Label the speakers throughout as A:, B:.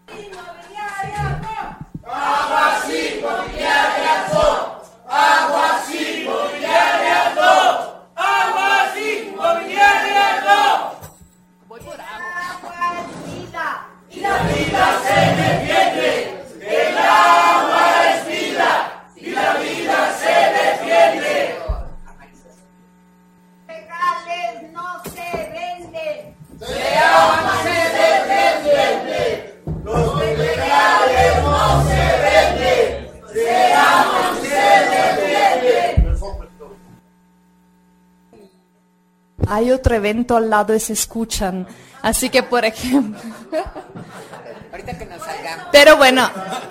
A: Hay otro evento al lado y se escuchan. Así que, por ejemplo...
B: Ahorita que nos salgamos.
A: Pero bueno,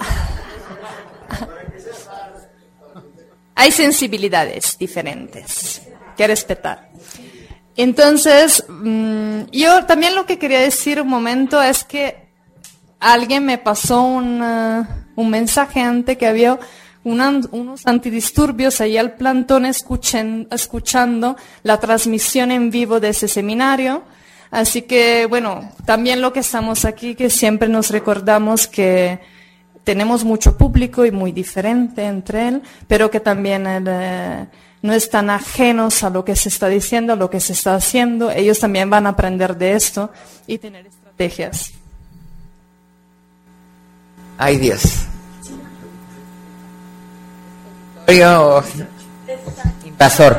A: hay sensibilidades diferentes que respetar. Entonces, yo también lo que quería decir un momento es que alguien me pasó un mensaje antes que había unos antidisturbios ahí al plantón escuchando la transmisión en vivo de ese seminario. Así que, bueno, también lo que estamos aquí, que siempre nos recordamos que tenemos mucho público y muy diferente entre él, pero que también no están ajenos a lo que se está diciendo, a lo que se está haciendo. Ellos también van a aprender de esto y tener estrategias.
B: Ay, Dios. Invasor.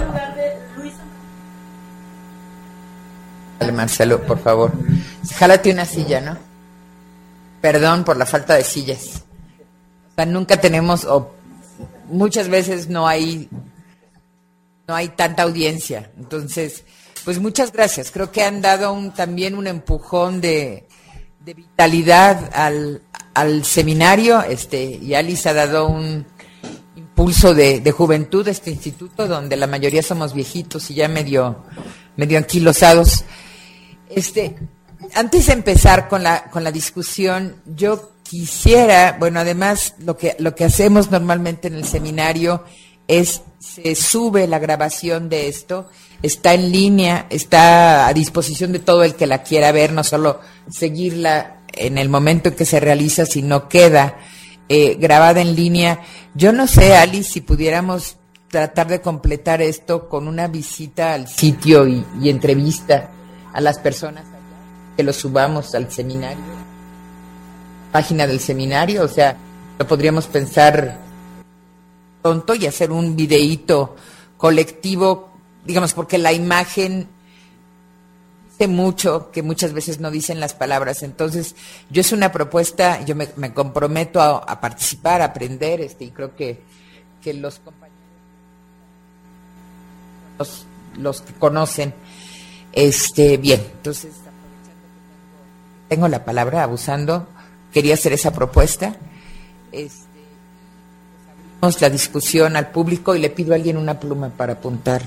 B: Dale, Marcelo, por favor. Jálate una silla, ¿no? Perdón por la falta de sillas. O sea, nunca tenemos, o muchas veces no hay tanta audiencia. Entonces, pues muchas gracias. Creo que han dado también un empujón de vitalidad al seminario, y Alice ha dado un impulso de juventud a este instituto, donde la mayoría somos viejitos y ya medio anquilosados. Antes de empezar con la discusión, yo quisiera, bueno, además lo que hacemos normalmente en el seminario es se sube la grabación de esto, está en línea, está a disposición de todo el que la quiera ver, no solo seguirla en el momento en que se realiza, sino queda grabada en línea. Yo no sé, Alice, si pudiéramos tratar de completar esto con una visita al sitio y entrevista a las personas que lo subamos al seminario, página del seminario. O sea, lo podríamos pensar pronto y hacer un videíto colectivo, digamos, porque la imagen dice mucho que muchas veces no dicen las palabras. Entonces, yo es una propuesta, yo me comprometo a participar, a aprender, y creo que los compañeros, los que conocen, bien. Entonces, tengo la palabra, abusando, quería hacer esa propuesta. Abrimos la discusión al público y le pido a alguien una pluma para apuntar.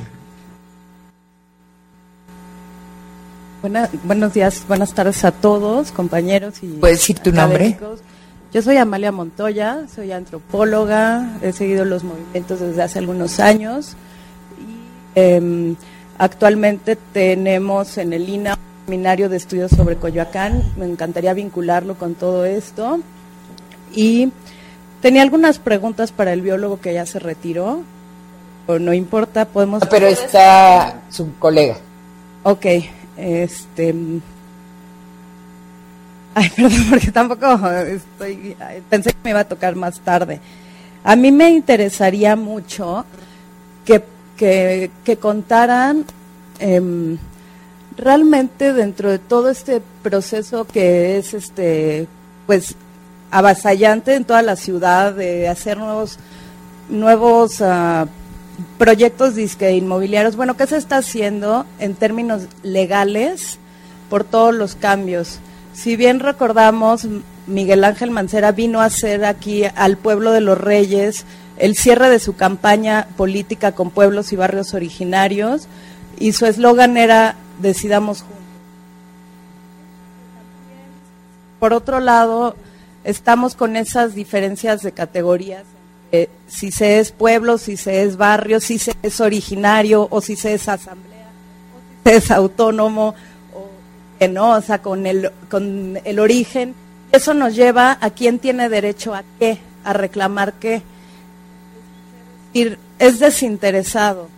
C: Buenos días, buenas tardes a todos, compañeros y
B: ¿puedes decir tu nombre?
C: Yo soy Amalia Montoya, soy antropóloga, he seguido los movimientos desde hace algunos años y actualmente tenemos en el INA un seminario de estudios sobre Coyoacán. Me encantaría vincularlo con todo esto y tenía algunas preguntas para el biólogo que ya se retiró, o no importa, podemos...
B: Pero está su colega.
C: Ok. Ay, perdón, porque tampoco pensé que me iba a tocar más tarde. A mí me interesaría mucho que contaran realmente dentro de todo este proceso que es pues avasallante en toda la ciudad, de hacer nuevos proyectos disque inmobiliarios. Bueno, ¿qué se está haciendo en términos legales por todos los cambios? Si bien recordamos, Miguel Ángel Mancera vino a hacer aquí al pueblo de Los Reyes el cierre de su campaña política con pueblos y barrios originarios, y su eslogan era "Decidamos juntos". Por otro lado, estamos con esas diferencias de categorías, si se es pueblo, si se es barrio, si se es originario, o si se es asamblea, o si se es autónomo, o que no, o sea, con el origen Eso nos lleva a quién tiene derecho a qué, a reclamar qué. Es desinteresado.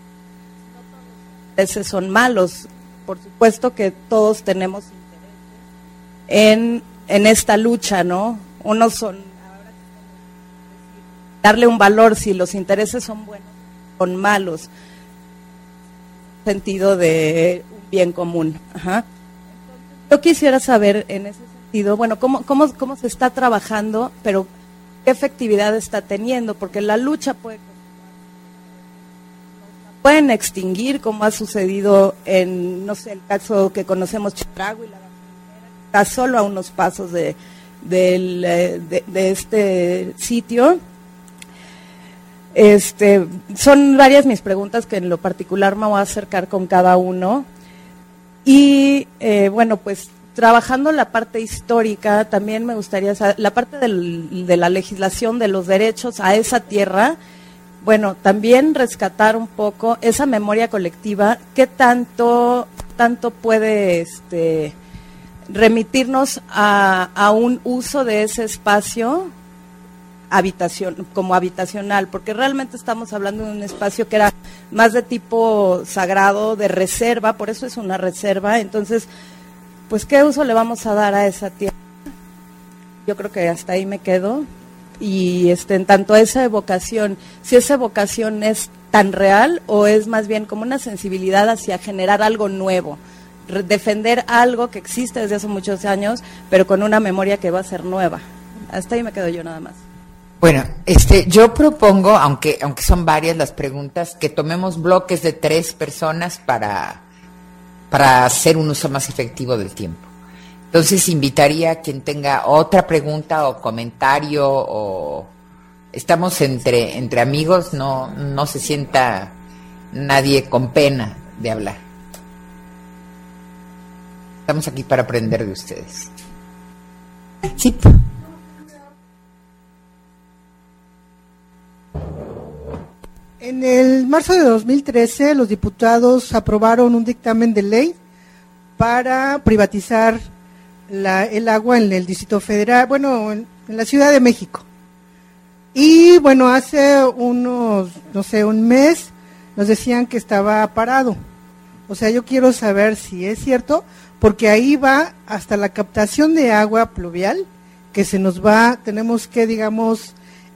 C: Esos son malos. Por supuesto que todos tenemos interés en esta lucha, ¿no? Unos son darle un valor si los intereses son buenos, son malos, sentido de un bien común. Ajá. Yo quisiera saber en ese sentido, bueno, cómo se está trabajando, pero qué efectividad está teniendo, porque la lucha pueden extinguir, como ha sucedido en, no sé, el caso que conocemos, Chedraui, la gasolinera, está solo a unos pasos de este sitio. Son varias mis preguntas que en lo particular me voy a acercar con cada uno. Y bueno, pues trabajando la parte histórica, también me gustaría saber, la parte de la legislación de los derechos a esa tierra, bueno, también rescatar un poco esa memoria colectiva, qué tanto puede remitirnos a un uso de ese espacio como habitacional, porque realmente estamos hablando de un espacio que era más de tipo sagrado, de reserva, por eso es una reserva. Entonces, pues, ¿qué uso le vamos a dar a esa tierra? Yo creo que hasta ahí me quedo. Y en tanto a esa evocación, si esa evocación es tan real o es más bien como una sensibilidad hacia generar algo nuevo, defender algo que existe desde hace muchos años, pero con una memoria que va a ser nueva. Hasta ahí me quedo yo nada más.
B: Bueno, yo propongo, aunque son varias las preguntas, que tomemos bloques de 3 personas para hacer un uso más efectivo del tiempo. Entonces invitaría a quien tenga otra pregunta o comentario, o estamos entre amigos, no se sienta nadie con pena de hablar. Estamos aquí para aprender de ustedes. Sí.
D: En el marzo de 2013, los diputados aprobaron un dictamen de ley para privatizar el agua en el Distrito Federal, bueno, en la Ciudad de México. Y bueno, hace un mes, nos decían que estaba parado. O sea, yo quiero saber si es cierto, porque ahí va hasta la captación de agua pluvial, que tenemos que, digamos,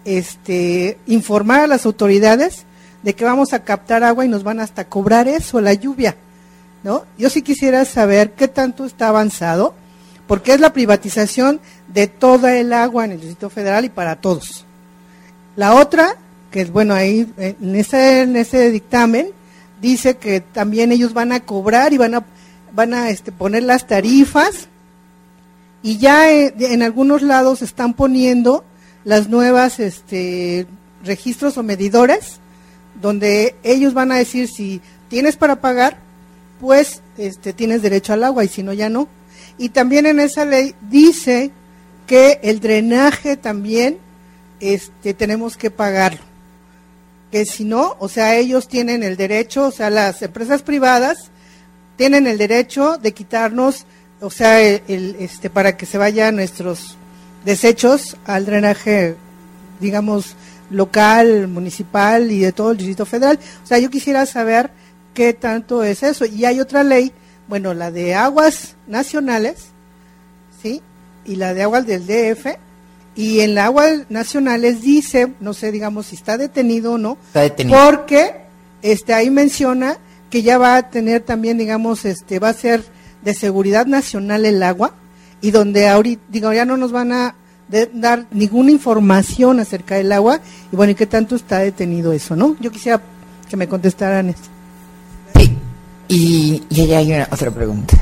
D: informar a las autoridades de que vamos a captar agua y nos van hasta cobrar eso, la lluvia, ¿no? Yo sí quisiera saber qué tanto está avanzado, porque es la privatización de toda el agua en el Distrito Federal y para todos. La otra, que es bueno, ahí en ese dictamen, dice que también ellos van a cobrar y van a poner las tarifas, y ya en algunos lados están poniendo las nuevas registros o medidores, donde ellos van a decir si tienes para pagar, pues tienes derecho al agua, y si no, ya no. Y también en esa ley dice que el drenaje también tenemos que pagarlo, que si no, o sea, ellos tienen el derecho, o sea, las empresas privadas tienen el derecho de quitarnos, o sea, para que se vayan nuestros desechos al drenaje, digamos, local, municipal y de todo el Distrito Federal. O sea, yo quisiera saber qué tanto es eso. Y hay otra ley, bueno, la de aguas nacionales, ¿sí? Y la de aguas del DF. Y en las aguas nacionales dice, no sé, digamos, si está detenido o no.
B: Está detenido.
D: Porque ahí menciona que ya va a tener también, digamos, va a ser de seguridad nacional el agua, y donde ahorita, ya no nos van a dar ninguna información acerca del agua, y bueno, ¿y qué tanto está detenido eso, no? Yo quisiera que me contestaran esto.
B: Sí, y allá hay otra pregunta.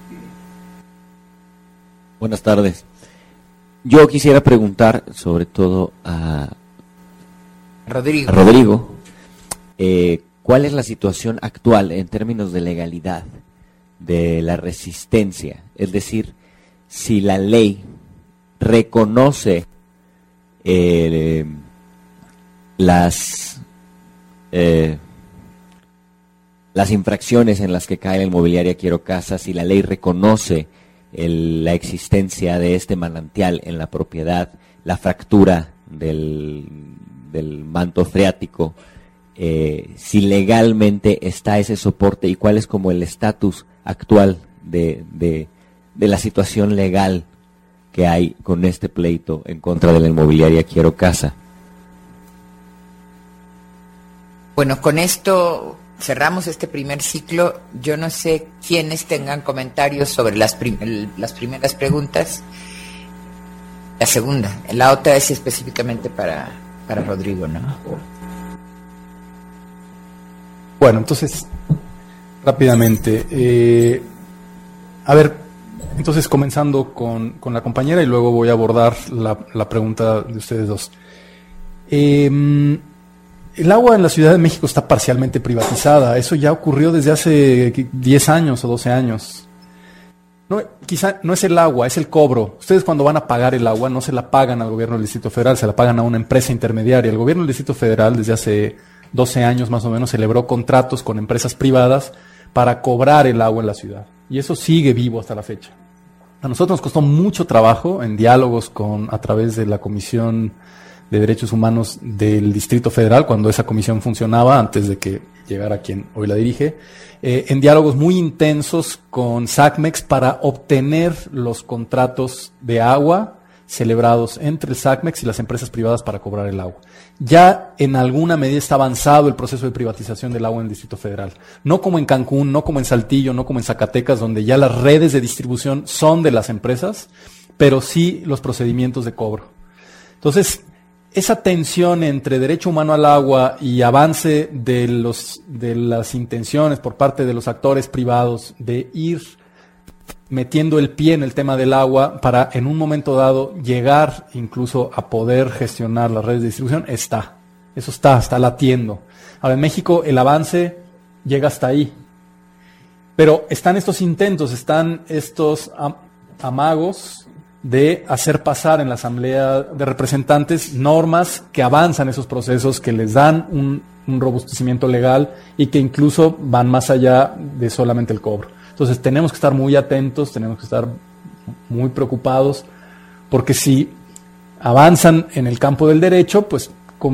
E: Buenas tardes. Yo quisiera preguntar, sobre todo a Rodrigo, ¿cuál es la situación actual en términos de legalidad de la resistencia? Es decir, si la ley reconoce las infracciones en las que cae la inmobiliaria Quiero Casa, si la ley reconoce la existencia de este manantial en la propiedad, la fractura del manto freático, si legalmente está ese soporte y cuál es como el estatus actual de la situación legal que hay con este pleito en contra de la inmobiliaria Quiero Casa.
B: Bueno, con esto cerramos este primer ciclo. Yo no sé quiénes tengan comentarios sobre las primeras preguntas. La segunda, la otra es específicamente para Rodrigo, ¿no?
F: Bueno, entonces, rápidamente, a ver, entonces comenzando con la compañera y luego voy a abordar la pregunta de ustedes dos. El agua en la Ciudad de México está parcialmente privatizada. Eso ya ocurrió desde hace 10 años o 12 años. No, quizá no es el agua, es el cobro. Ustedes cuando van a pagar el agua no se la pagan al gobierno del Distrito Federal, se la pagan a una empresa intermediaria. El gobierno del Distrito Federal desde hace 12 años más o menos celebró contratos con empresas privadas para cobrar el agua en la ciudad. Y eso sigue vivo hasta la fecha. A nosotros nos costó mucho trabajo en diálogos a través de la Comisión de Derechos Humanos del Distrito Federal, cuando esa comisión funcionaba, antes de que llegara quien hoy la dirige, en diálogos muy intensos con SACMEX para obtener los contratos de agua celebrados entre el SACMEX y las empresas privadas para cobrar el agua. Ya en alguna medida está avanzado el proceso de privatización del agua en el Distrito Federal. No como en Cancún, no como en Saltillo, no como en Zacatecas, donde ya las redes de distribución son de las empresas, pero sí los procedimientos de cobro. Entonces, esa tensión entre derecho humano al agua y avance de las intenciones por parte de los actores privados de ir metiendo el pie en el tema del agua para en un momento dado llegar incluso a poder gestionar las redes de distribución, eso está latiendo. Ahora en México el avance llega hasta ahí, pero están estos intentos, están estos amagos de hacer pasar en la Asamblea de Representantes normas que avanzan esos procesos, que les dan un robustecimiento legal y que incluso van más allá de solamente el cobro. Entonces tenemos que estar muy atentos, tenemos que estar muy preocupados, porque si avanzan en el campo del derecho, pues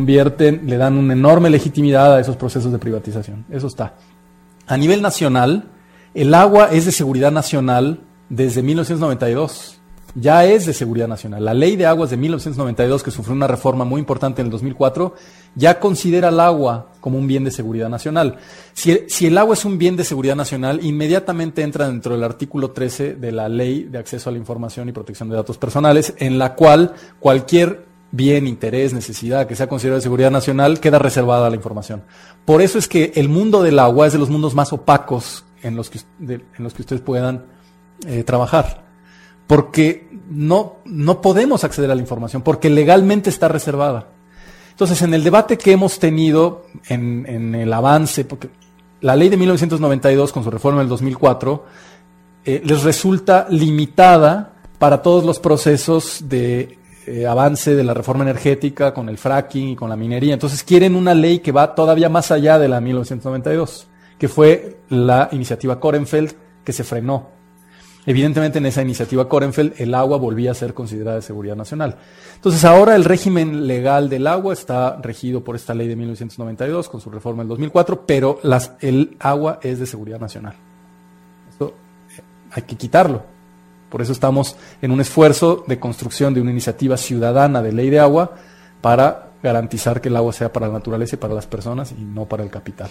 F: le dan una enorme legitimidad a esos procesos de privatización. Eso está. A nivel nacional, el agua es de seguridad nacional desde 1992. Ya es de seguridad nacional. La Ley de Aguas de 1992, que sufrió una reforma muy importante en el 2004, ya considera el agua como un bien de seguridad nacional. Si el agua es un bien de seguridad nacional, inmediatamente entra dentro del artículo 13 de la Ley de Acceso a la Información y Protección de Datos Personales, en la cual cualquier bien, interés, necesidad que sea considerado de seguridad nacional queda reservada a la información. Por eso es que el mundo del agua es de los mundos más opacos en los que ustedes puedan trabajar. Porque no podemos acceder a la información, porque legalmente está reservada. Entonces, en el debate que hemos tenido en el avance, porque la ley de 1992 con su reforma del 2004 les resulta limitada para todos los procesos de avance de la reforma energética con el fracking y con la minería. Entonces quieren una ley que va todavía más allá de la 1992, que fue la iniciativa Korenfeld, que se frenó. Evidentemente en esa iniciativa Korenfeld el agua volvía a ser considerada de seguridad nacional. Entonces ahora el régimen legal del agua está regido por esta ley de 1992 con su reforma del 2004, pero el agua es de seguridad nacional. Esto hay que quitarlo. Por eso estamos en un esfuerzo de construcción de una iniciativa ciudadana de ley de agua para garantizar que el agua sea para la naturaleza y para las personas y no para el capital.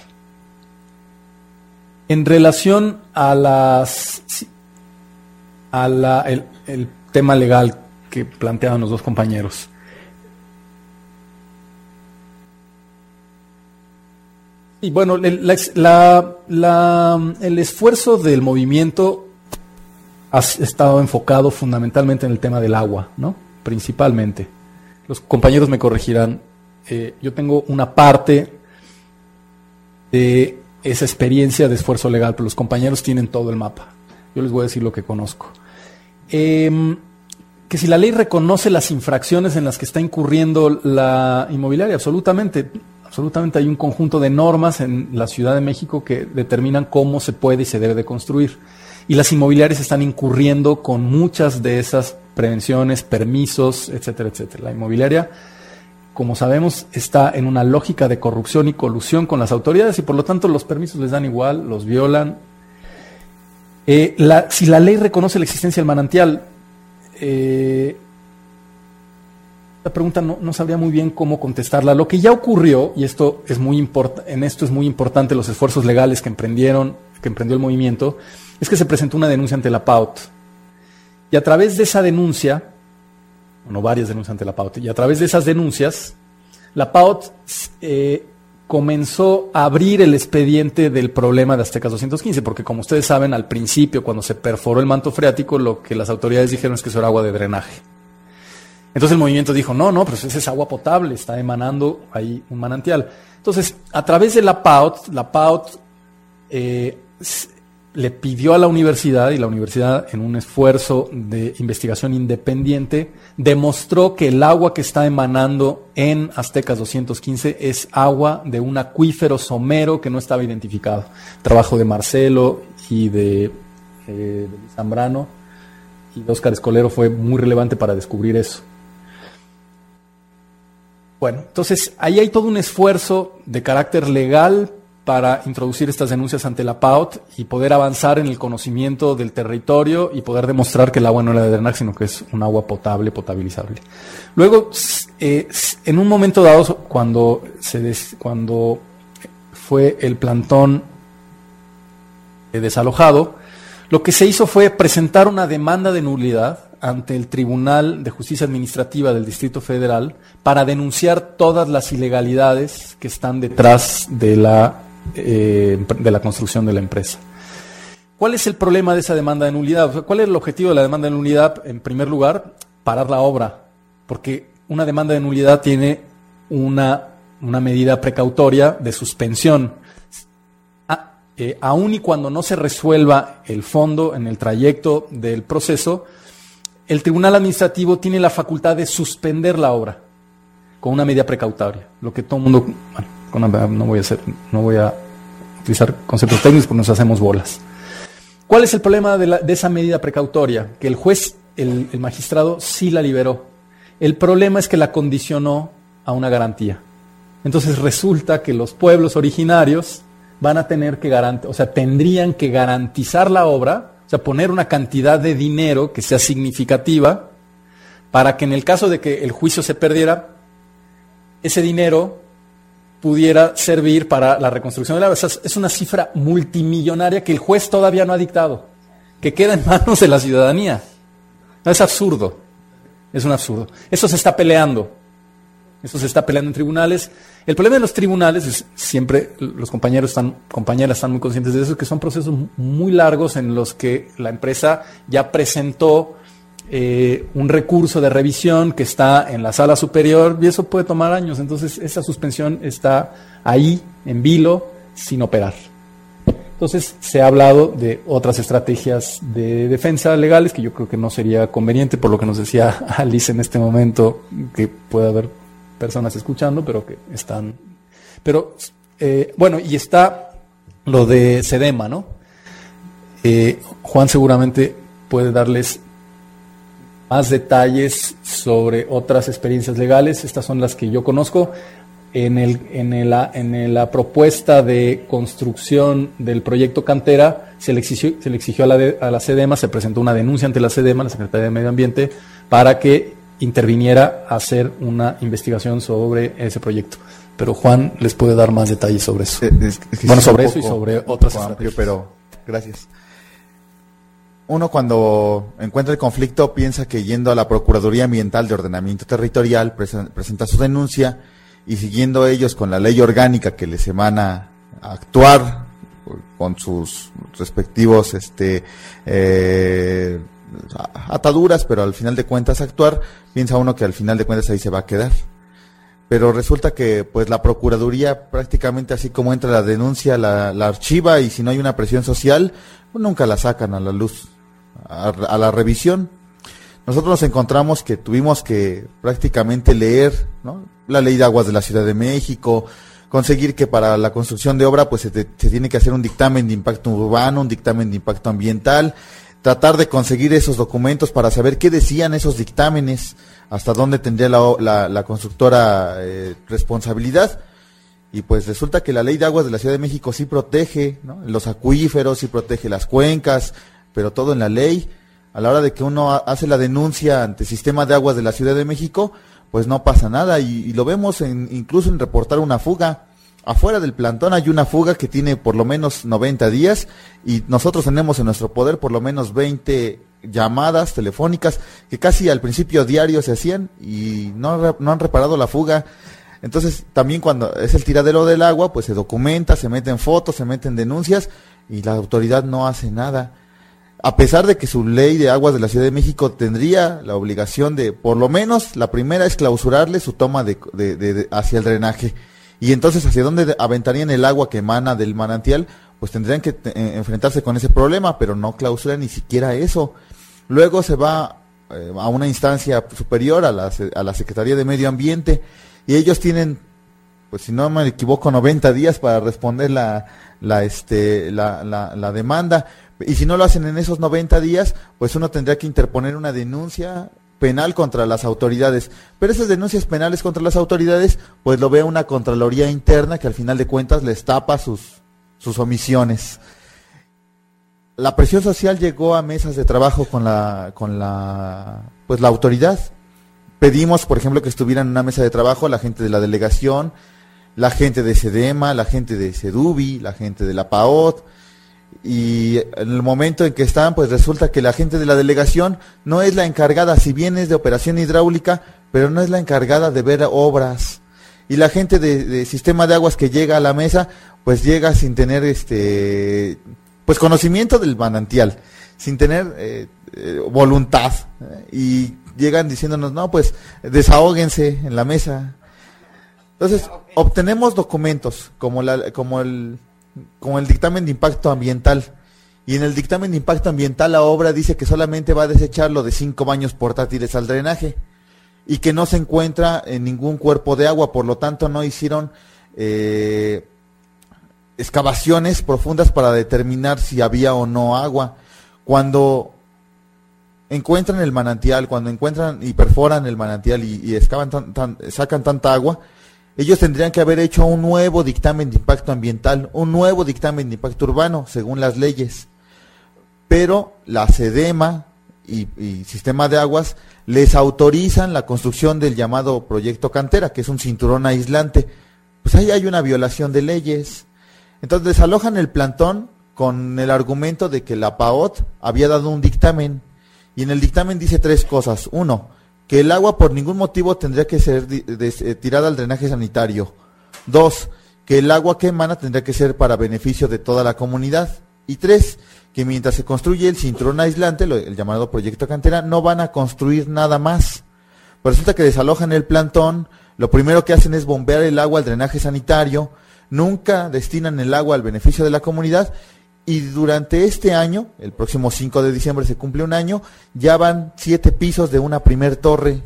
F: En relación a el tema legal que planteaban los dos compañeros. Y bueno, el esfuerzo del movimiento ha estado enfocado fundamentalmente en el tema del agua, ¿no? Principalmente. Los compañeros me corregirán. Yo tengo una parte de esa experiencia de esfuerzo legal, pero los compañeros tienen todo el mapa. Yo les voy a decir lo que conozco. Que si la ley reconoce las infracciones en las que está incurriendo la inmobiliaria, absolutamente hay un conjunto de normas en la Ciudad de México que determinan cómo se puede y se debe de construir. y las inmobiliarias están incurriendo con muchas de esas prevenciones, permisos, etcétera, etcétera. La inmobiliaria, como sabemos, está en una lógica de corrupción y colusión con las autoridades y por lo tanto los permisos les dan igual, los violan. Si la ley reconoce la existencia del manantial, la pregunta no sabría muy bien cómo contestarla. Lo que ya ocurrió, y esto es muy importante los esfuerzos legales que emprendió el movimiento, es que se presentó una denuncia ante la PAUT. Y a través de esa denuncia, varias denuncias ante la PAUT, y a través de esas denuncias, la PAUT comenzó a abrir el expediente del problema de Aztecas 215, porque como ustedes saben, al principio, cuando se perforó el manto freático, lo que las autoridades dijeron es que eso era agua de drenaje. Entonces el movimiento dijo, no, pero esa es agua potable, está emanando ahí un manantial. Entonces, a través de la PAUT le pidió a la universidad, y la universidad, en un esfuerzo de investigación independiente, demostró que el agua que está emanando en Aztecas 215 es agua de un acuífero somero que no estaba identificado. Trabajo de Marcelo y de Luis Zambrano y de Óscar Escolero fue muy relevante para descubrir eso. Bueno, entonces ahí hay todo un esfuerzo de carácter legal para introducir estas denuncias ante la PAUT y poder avanzar en el conocimiento del territorio y poder demostrar que el agua no era de drenaje, sino que es un agua potable, potabilizable. Luego, en un momento dado, cuando fue el plantón desalojado, lo que se hizo fue presentar una demanda de nulidad ante el Tribunal de Justicia Administrativa del Distrito Federal para denunciar todas las ilegalidades que están detrás de la construcción de la empresa. ¿Cuál es el problema de esa demanda de nulidad? ¿Cuál es el objetivo de la demanda de nulidad? En primer lugar, parar la obra, porque una demanda de nulidad tiene una medida precautoria de suspensión. Aun y cuando no se resuelva el fondo en el trayecto del proceso, el Tribunal Administrativo tiene la facultad de suspender la obra con una medida precautoria, lo que todo el mundo... No voy a utilizar conceptos técnicos porque nos hacemos bolas. ¿Cuál es el problema de esa medida precautoria? Que el juez, el magistrado, sí la liberó. El problema es que la condicionó a una garantía. Entonces resulta que los pueblos originarios van a tener que tendrían que garantizar la obra, poner una cantidad de dinero que sea significativa para que en el caso de que el juicio se perdiera, ese dinero pudiera servir para la reconstrucción de la obra. Es una cifra multimillonaria que el juez todavía no ha dictado, que queda en manos de la ciudadanía. No, es absurdo, es un absurdo. Eso se está peleando en tribunales. El problema de los tribunales es, siempre los compañeras están muy conscientes de eso, que son procesos muy largos en los que la empresa ya presentó un recurso de revisión que está en la sala superior y eso puede tomar años. Entonces esa suspensión está ahí en vilo sin operar. Entonces se ha hablado de otras estrategias de defensa legales que yo creo que no sería conveniente, por lo que nos decía Alice en este momento, que puede haber personas escuchando, pero que están... Pero, y está lo de SEDEMA, ¿no? Juan seguramente puede darles más detalles sobre otras experiencias legales. Estas son las que yo conozco. En la propuesta de construcción del proyecto Cantera se le exigió a la SEDEMA, se presentó una denuncia ante la SEDEMA, la Secretaría de Medio Ambiente, para que interviniera a hacer una investigación sobre ese proyecto. Pero Juan les puede dar más detalles sobre eso. Sobre eso y sobre otras estrategias.
G: Pero gracias. Uno, cuando encuentra el conflicto, piensa que yendo a la Procuraduría Ambiental de Ordenamiento Territorial presenta su denuncia y siguiendo ellos con la ley orgánica que les emana a actuar con sus respectivos ataduras, pero al final de cuentas actuar, piensa uno que al final de cuentas ahí se va a quedar. Pero resulta que pues la Procuraduría prácticamente así como entra la denuncia, la archiva, y si no hay una presión social, pues nunca la sacan a la luz, a la revisión. Nosotros nos encontramos que tuvimos que prácticamente leer, ¿no?, la Ley de Aguas de la Ciudad de México, conseguir que para la construcción de obra pues se tiene que hacer un dictamen de impacto urbano, un dictamen de impacto ambiental, tratar de conseguir esos documentos para saber qué decían esos dictámenes, hasta dónde tendría la constructora responsabilidad. Y pues resulta que la Ley de Aguas de la Ciudad de México sí protege, ¿no?, los acuíferos, sí protege las cuencas, pero todo en la ley. A la hora de que uno hace la denuncia ante el Sistema de Aguas de la Ciudad de México, pues no pasa nada, y lo vemos incluso en reportar una fuga. Afuera del plantón hay una fuga que tiene por lo menos 90 días, y nosotros tenemos en nuestro poder por lo menos 20 llamadas telefónicas que casi al principio diario se hacían y no han reparado la fuga. Entonces, también cuando es el tiradero del agua, pues se documenta, se meten fotos, se meten denuncias, y la autoridad no hace nada. A pesar de que su Ley de Aguas de la Ciudad de México tendría la obligación de, por lo menos, la primera es clausurarle su toma hacia el drenaje. Y entonces, ¿hacia dónde aventarían el agua que emana del manantial? Pues tendrían que enfrentarse con ese problema, pero no clausuran ni siquiera eso. Luego se va a una instancia superior, a la Secretaría de Medio Ambiente, y ellos tienen, pues si no me equivoco, 90 días para responder la demanda. Y si no lo hacen en esos 90 días, pues uno tendría que interponer una denuncia penal contra las autoridades. Pero esas denuncias penales contra las autoridades, pues lo ve una Contraloría Interna que al final de cuentas les tapa sus omisiones. La presión social llegó a mesas de trabajo con la autoridad. Pedimos, por ejemplo, que estuvieran en una mesa de trabajo la gente de la delegación, la gente de SEDEMA, la gente de SEDUBI, la gente de la PAOT, y en el momento en que están, pues resulta que la gente de la delegación no es la encargada, si bien es de operación hidráulica, pero no es la encargada de ver obras. Y la gente de Sistema de Aguas que llega a la mesa, pues llega sin tener pues conocimiento del manantial, sin tener voluntad, y llegan diciéndonos, no, pues desahóguense en la mesa. Entonces, obtenemos documentos como el dictamen de impacto ambiental, y en el dictamen de impacto ambiental la obra dice que solamente va a desechar lo de 5 baños portátiles al drenaje, y que no se encuentra en ningún cuerpo de agua, por lo tanto no hicieron excavaciones profundas para determinar si había o no agua. Cuando encuentran el manantial, cuando encuentran y perforan el manantial y excavan sacan tanta agua, ellos tendrían que haber hecho un nuevo dictamen de impacto ambiental, un nuevo dictamen de impacto urbano, según las leyes. Pero la SEDEMA y Sistema de Aguas les autorizan la construcción del llamado Proyecto Cantera, que es un cinturón aislante. Pues ahí hay una violación de leyes. Entonces desalojan el plantón con el argumento de que la PAOT había dado un dictamen. Y en el dictamen dice 3 cosas. 1, que el agua por ningún motivo tendría que ser tirada al drenaje sanitario. 2, que el agua que emana tendría que ser para beneficio de toda la comunidad. Y 3, que mientras se construye el cinturón aislante, el llamado Proyecto Cantera, no van a construir nada más. Pero resulta que desalojan el plantón, lo primero que hacen es bombear el agua al drenaje sanitario, nunca destinan el agua al beneficio de la comunidad. Y durante este año, el próximo 5 de diciembre se cumple un año, ya van 7 pisos de una primer torre.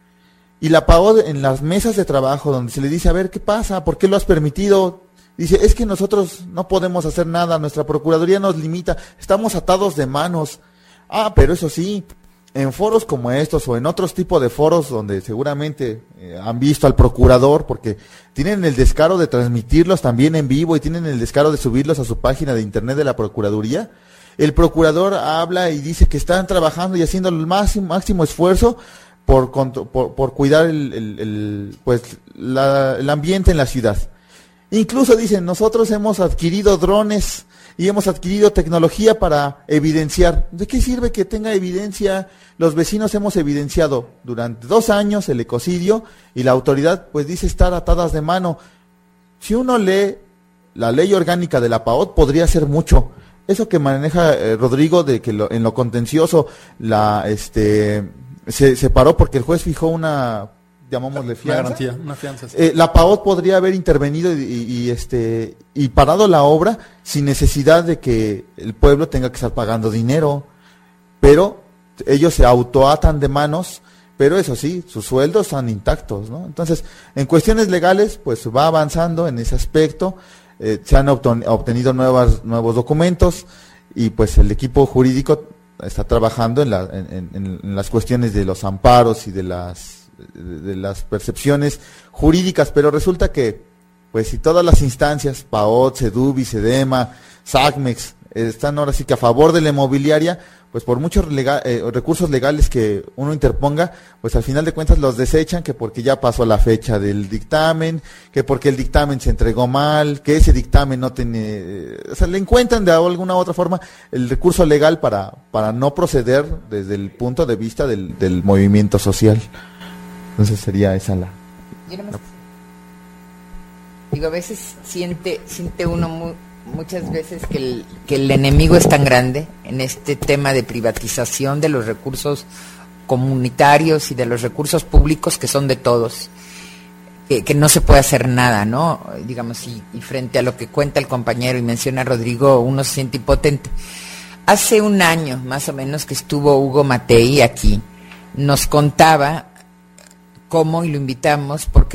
G: Y la PAOT en las mesas de trabajo, donde se le dice, a ver, ¿qué pasa? ¿Por qué lo has permitido? Dice, es que nosotros no podemos hacer nada, nuestra Procuraduría nos limita, estamos atados de manos. Ah, pero eso sí, en foros como estos o en otros tipos de foros donde seguramente han visto al procurador, porque tienen el descaro de transmitirlos también en vivo y tienen el descaro de subirlos a su página de internet de la Procuraduría, el procurador habla y dice que están trabajando y haciendo el máximo esfuerzo por cuidar el ambiente en la ciudad. Incluso dicen, nosotros hemos adquirido drones y hemos adquirido tecnología para evidenciar. ¿De qué sirve que tenga evidencia? Los vecinos hemos evidenciado durante 2 años el ecocidio y la autoridad pues dice estar atadas de mano. Si uno lee la ley orgánica de la PAOT podría hacer mucho. Eso que maneja Rodrigo de que en lo contencioso se paró porque el juez fijó una, llamámosle fianza.
F: Una fianza. Sí.
G: La PAOT podría haber intervenido y parado la obra sin necesidad de que el pueblo tenga que estar pagando dinero, pero ellos se autoatan de manos. pero eso sí, sus sueldos están intactos, ¿no? Entonces, en cuestiones legales, pues va avanzando en ese aspecto, se han obtenido nuevos documentos, y pues el equipo jurídico está trabajando en las cuestiones de los amparos y de las percepciones jurídicas, pero resulta que, pues si todas las instancias, PAOT, CEDUBI, CEDEMA, SACMEX, están ahora sí que a favor de la inmobiliaria, pues por muchos recursos legales que uno interponga, pues al final de cuentas los desechan, que porque ya pasó la fecha del dictamen, que porque el dictamen se entregó mal, que ese dictamen no tiene, o sea, le encuentran de alguna u otra forma el recurso legal para no proceder desde el punto de vista del movimiento social. Entonces sería esa la...
B: Digo, a veces siente uno muchas veces que el enemigo es tan grande en este tema de privatización de los recursos comunitarios y de los recursos públicos que son de todos, que no se puede hacer nada, ¿no? Digamos, y frente a lo que cuenta el compañero y menciona Rodrigo, uno se siente impotente. Hace un año, más o menos, que estuvo Hugo Matei aquí, nos contaba cómo, y lo invitamos, porque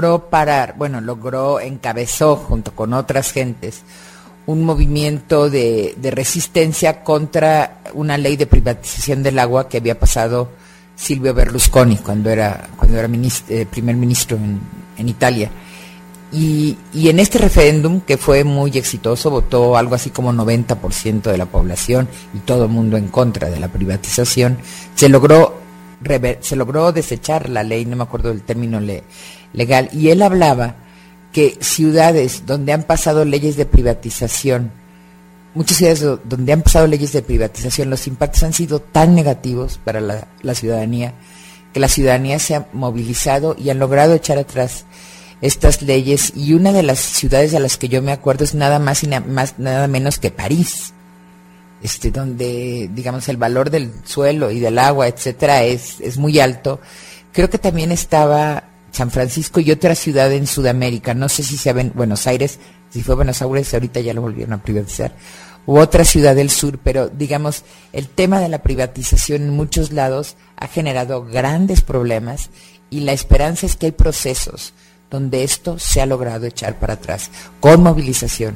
B: encabezó junto con otras gentes un movimiento de resistencia contra una ley de privatización del agua que había pasado Silvio Berlusconi cuando era primer ministro en Italia. Y en este referéndum, que fue muy exitoso, votó algo así como 90% de la población y todo el mundo en contra de la privatización, se logró desechar la ley, no me acuerdo del término legal, y él hablaba que ciudades donde han pasado leyes de privatización, muchas ciudades donde han pasado leyes de privatización, los impactos han sido tan negativos para la ciudadanía, que la ciudadanía se ha movilizado y han logrado echar atrás estas leyes, y una de las ciudades a las que yo me acuerdo es nada menos que París, donde, digamos, el valor del suelo y del agua, etcétera, es muy alto. Creo que también estaba San Francisco y otra ciudad en Sudamérica, no sé si Buenos Aires, si fue Buenos Aires, ahorita ya lo volvieron a privatizar, u otra ciudad del sur, pero digamos, el tema de la privatización en muchos lados ha generado grandes problemas, y la esperanza es que hay procesos donde esto se ha logrado echar para atrás, con movilización.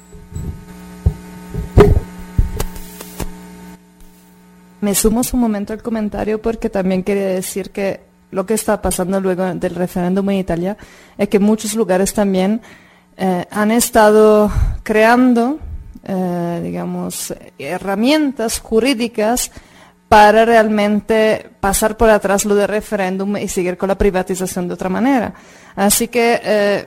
A: Me sumo un momento al comentario porque también quería decir que lo que está pasando luego del referéndum en Italia es que muchos lugares también han estado creando, digamos, herramientas jurídicas para realmente pasar por atrás lo del referéndum y seguir con la privatización de otra manera. Así que,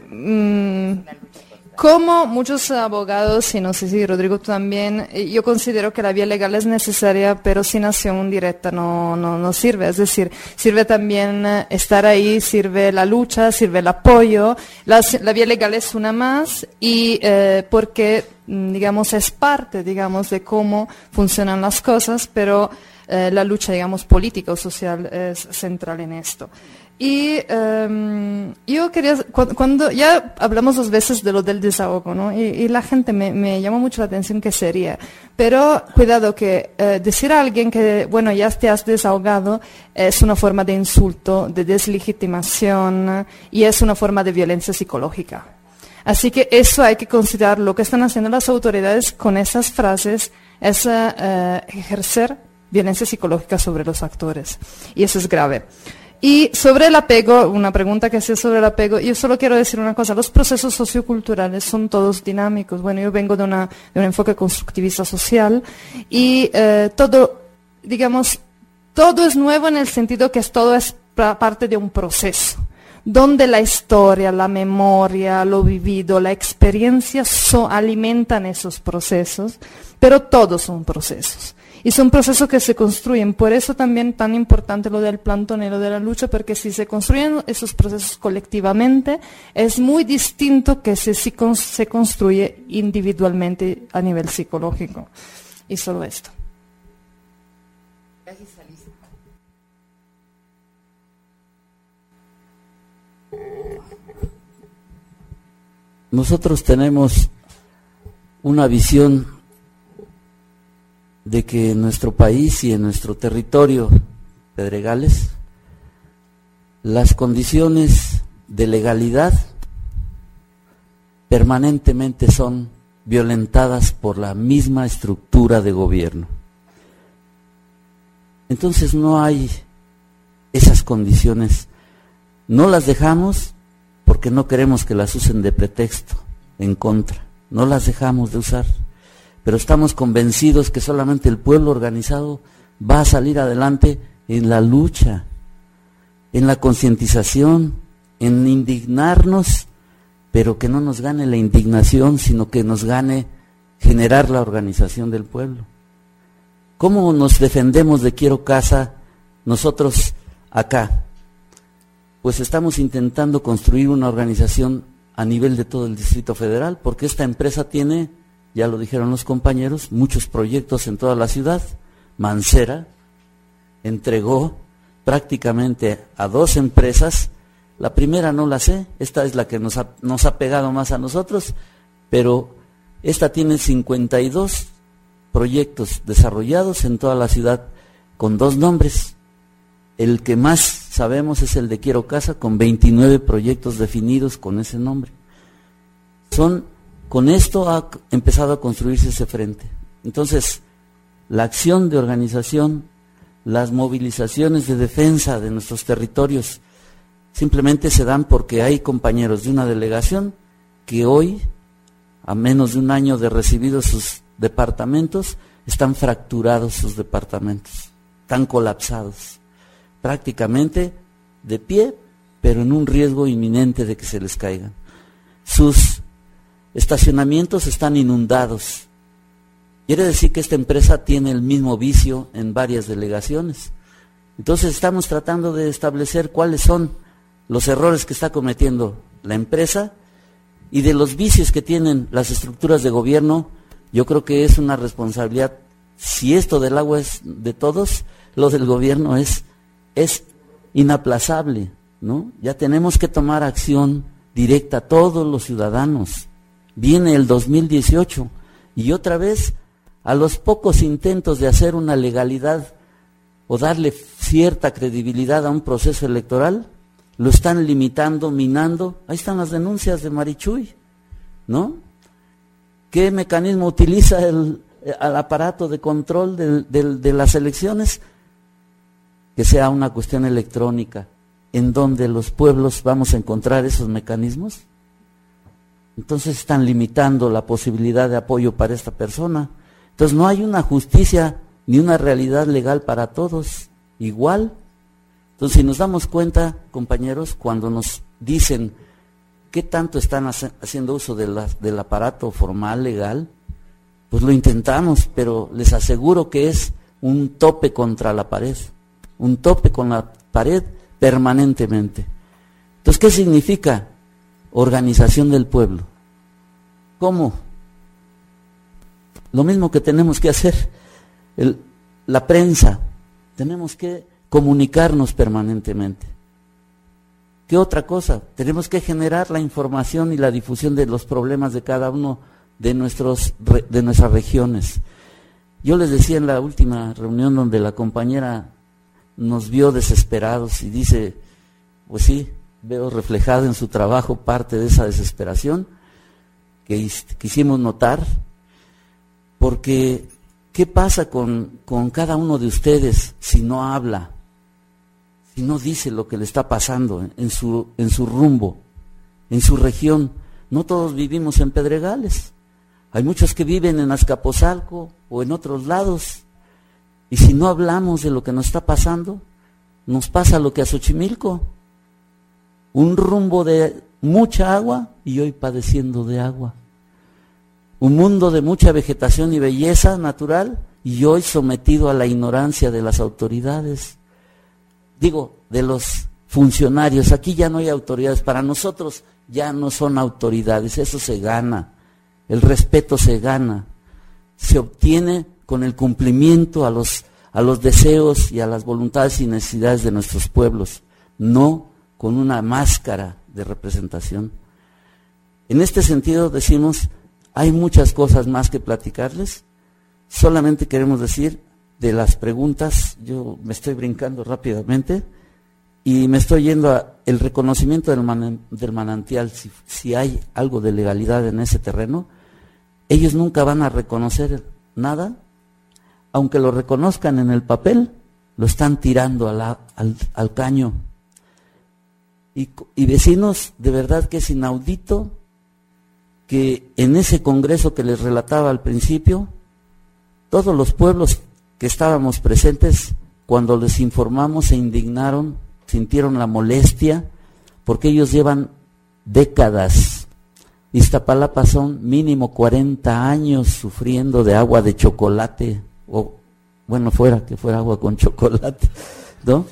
A: como muchos abogados, y no sé si Rodrigo tú también, yo considero que la vía legal es necesaria, pero sin acción directa no sirve. Es decir, sirve también estar ahí, sirve la lucha, sirve el apoyo. La vía legal es una más, y porque, digamos, es parte, digamos, de cómo funcionan las cosas, pero la lucha, digamos, política o social es central en esto. Y yo quería, cuando ya hablamos 2 veces de lo del desahogo, ¿no? Y la gente me llamó mucho la atención qué sería. Pero cuidado que decir a alguien que, bueno, ya te has desahogado es una forma de insulto, de deslegitimación, y es una forma de violencia psicológica. Así que eso hay que considerar. Lo que están haciendo las autoridades con esas frases es ejercer violencia psicológica sobre los actores. Y eso es grave. Y sobre el apego, una pregunta que hacía sobre el apego, yo solo quiero decir una cosa: los procesos socioculturales son todos dinámicos. Bueno, yo vengo de un enfoque constructivista social, y todo, digamos, todo es nuevo en el sentido que todo es parte de un proceso, donde la historia, la memoria, lo vivido, la experiencia alimentan esos procesos, pero todos son procesos. Y son procesos que se construyen. Por eso también tan importante lo del plantón y lo de la lucha, porque si se construyen esos procesos colectivamente, es muy distinto que si se construye individualmente a nivel psicológico. Y solo esto.
B: Gracias, Alicia.
H: Nosotros tenemos una visión de que en nuestro país y en nuestro territorio, Pedregales, las condiciones de legalidad permanentemente son violentadas por la misma estructura de gobierno. Entonces no hay esas condiciones, no las dejamos porque no queremos que las usen de pretexto en contra, no las dejamos de usar, pero estamos convencidos que solamente el pueblo organizado va a salir adelante en la lucha, en la concientización, en indignarnos, pero que no nos gane la indignación, sino que nos gane generar la organización del pueblo. ¿Cómo nos defendemos de Quiero Casa nosotros acá? Pues estamos intentando construir una organización a nivel de todo el Distrito Federal, porque esta empresa tiene, ya lo dijeron los compañeros, muchos proyectos en toda la ciudad. Mancera entregó prácticamente a 2 empresas. La primera no la sé, esta es la que nos ha pegado más a nosotros, pero esta tiene 52 proyectos desarrollados en toda la ciudad con 2 nombres. El que más sabemos es el de Quiero Casa, con 29 proyectos definidos con ese nombre. Con esto ha empezado a construirse ese frente. Entonces, la acción de organización, las movilizaciones de defensa de nuestros territorios, simplemente se dan porque hay compañeros de una delegación que hoy, a menos de un año de recibido sus departamentos, están fracturados sus departamentos, están colapsados, prácticamente de pie, pero en un riesgo inminente de que se les caigan. Sus estacionamientos están inundados. Quiere decir que esta empresa tiene el mismo vicio en varias delegaciones. Entonces estamos tratando de establecer cuáles son los errores que está cometiendo la empresa y de los vicios que tienen las estructuras de gobierno. Yo creo que es una responsabilidad, si esto del agua es de todos, lo del gobierno es inaplazable, ¿no? Ya tenemos que tomar acción directa todos los ciudadanos. Viene el 2018 y otra vez, a los pocos intentos de hacer una legalidad o darle cierta credibilidad a un proceso electoral, lo están limitando, minando. Ahí están las denuncias de Marichuy, ¿no? ¿Qué mecanismo utiliza el aparato de control de las elecciones? Que sea una cuestión electrónica, en donde los pueblos vamos a encontrar esos mecanismos. Entonces están limitando la posibilidad de apoyo para esta persona. Entonces no hay una justicia ni una realidad legal para todos igual. Entonces, si nos damos cuenta, compañeros, cuando nos dicen qué tanto están haciendo uso del aparato formal, legal, pues lo intentamos, pero les aseguro que es un tope contra la pared, un tope con la pared permanentemente. Entonces, ¿qué significa organización del pueblo? ¿Cómo? Lo mismo que tenemos que hacer la prensa, tenemos que comunicarnos permanentemente. ¿Qué otra cosa? Tenemos que generar la información y la difusión de los problemas de cada uno de nuestras regiones. Yo les decía en la última reunión donde la compañera nos vio desesperados y dice, pues sí, veo reflejado en su trabajo parte de esa desesperación que quisimos notar, porque ¿qué pasa con cada uno de ustedes si no habla? Si no dice lo que le está pasando en su rumbo, en su región. No todos vivimos en Pedregales. Hay muchos que viven en Azcapotzalco o en otros lados. Y si no hablamos de lo que nos está pasando, nos pasa lo que a Xochimilco. Un rumbo de mucha agua y hoy padeciendo de agua. Un mundo de mucha vegetación y belleza natural y hoy sometido a la ignorancia de las autoridades. Digo, de los funcionarios. Aquí ya no hay autoridades. Para nosotros ya no son autoridades. Eso se gana. El respeto se gana. Se obtiene con el cumplimiento a los deseos y a las voluntades y necesidades de nuestros pueblos. No con una máscara de representación. En este sentido decimos, hay muchas cosas más que platicarles. Solamente queremos decir de las preguntas, yo me estoy brincando rápidamente, y me estoy yendo a el reconocimiento del manantial, si hay algo de legalidad en ese terreno, ellos nunca van a reconocer nada, aunque lo reconozcan en el papel, lo están tirando al caño. Y vecinos, de verdad que es inaudito que en ese congreso que les relataba al principio, todos los pueblos que estábamos presentes, cuando les informamos, se indignaron, sintieron la molestia, porque ellos llevan décadas. Iztapalapa son mínimo 40 años sufriendo de agua de chocolate, o bueno, que fuera agua con chocolate, ¿no?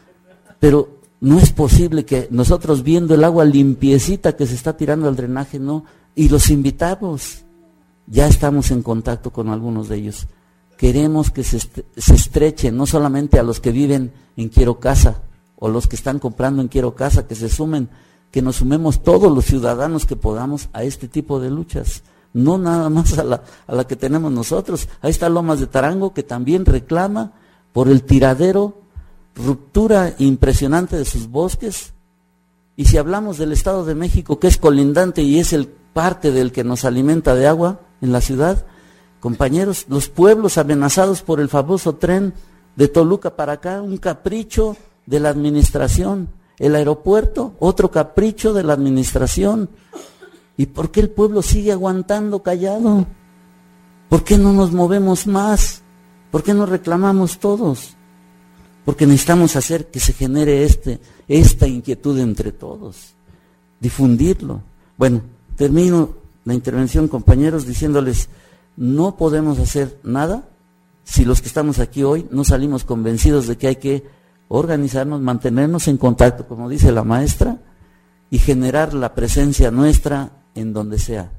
H: Pero no es posible que nosotros, viendo el agua limpiecita que se está tirando al drenaje, no, y los invitamos, ya estamos en contacto con algunos de ellos. Queremos que se estrechen, no solamente a los que viven en Quiero Casa, o los que están comprando en Quiero Casa, que se sumen, que nos sumemos todos los ciudadanos que podamos a este tipo de luchas, no nada más a la que tenemos nosotros. Ahí está Lomas de Tarango, que también reclama por el tiradero, ruptura impresionante de sus bosques. Y si hablamos del Estado de México, que es colindante y es el parte del que nos alimenta de agua en la ciudad, compañeros, los pueblos amenazados por el famoso tren de Toluca para acá, un capricho de la administración. El aeropuerto, otro capricho de la administración. ¿Y por qué el pueblo sigue aguantando callado? ¿Por qué no nos movemos más? ¿Por qué no reclamamos todos? Porque necesitamos hacer que se genere esta inquietud entre todos, difundirlo. Bueno, termino la intervención, compañeros, diciéndoles, no podemos hacer nada si los que estamos aquí hoy no salimos convencidos de que hay que organizarnos, mantenernos en contacto, como dice la maestra, y generar la presencia nuestra en donde sea.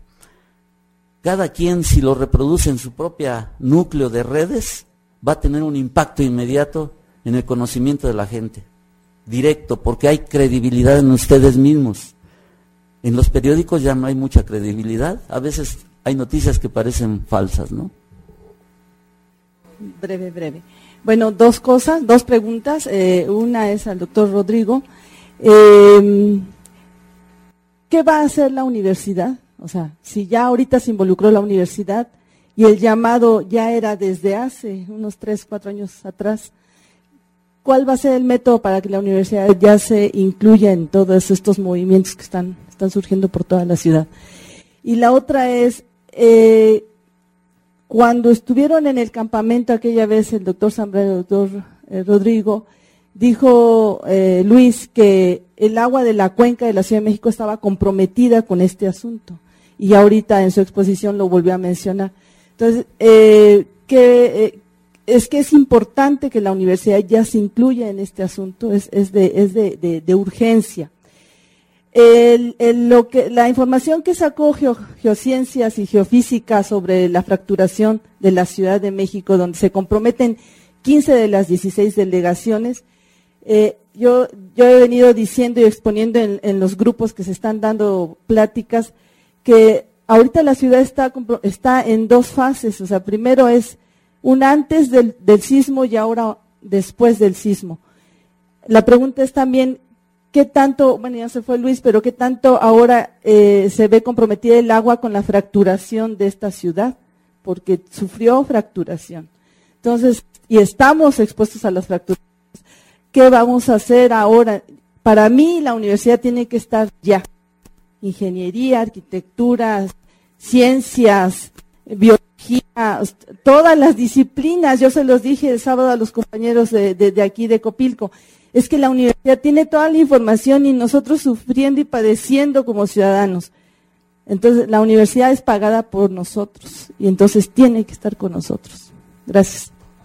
H: Cada quien, si lo reproduce en su propio núcleo de redes, va a tener un impacto inmediato en el conocimiento de la gente, directo, porque hay credibilidad en ustedes mismos. En los periódicos ya no hay mucha credibilidad, a veces hay noticias que parecen falsas, ¿no?
C: Breve. Bueno, dos preguntas. Una es al doctor Rodrigo. ¿Qué va a hacer la universidad? O sea, si ya ahorita se involucró la universidad y el llamado ya era desde hace unos 3, 4 años atrás, ¿cuál va a ser el método para que la universidad ya se incluya en todos estos movimientos que están surgiendo por toda la ciudad? Y la otra es, cuando estuvieron en el campamento aquella vez, el doctor Zambra y el doctor Rodrigo, dijo Luis que el agua de la cuenca de la Ciudad de México estaba comprometida con este asunto, y ahorita en su exposición lo volvió a mencionar. Entonces, es importante que la universidad ya se incluya en este asunto, es de urgencia. La información que sacó Geociencias y Geofísica sobre la fracturación de la Ciudad de México, donde se comprometen 15 de las 16 delegaciones, yo he venido diciendo y exponiendo en los grupos que se están dando pláticas que ahorita la ciudad está en 2 fases. O sea, primero es un antes del sismo y ahora después del sismo. La pregunta es también, ¿qué tanto, bueno, ya se fue Luis, pero qué tanto ahora se ve comprometida el agua con la fracturación de esta ciudad? Porque sufrió fracturación. Entonces, y estamos expuestos a las fracturas. ¿Qué vamos a hacer ahora? Para mí, la universidad tiene que estar ya. Ingeniería, arquitectura, ciencias, biología, todas las disciplinas. Yo se los dije el sábado a los compañeros de aquí de Copilco. Es que la universidad tiene toda la información y nosotros sufriendo y padeciendo como ciudadanos. Entonces, la universidad es pagada por nosotros y entonces tiene que estar con nosotros. Gracias.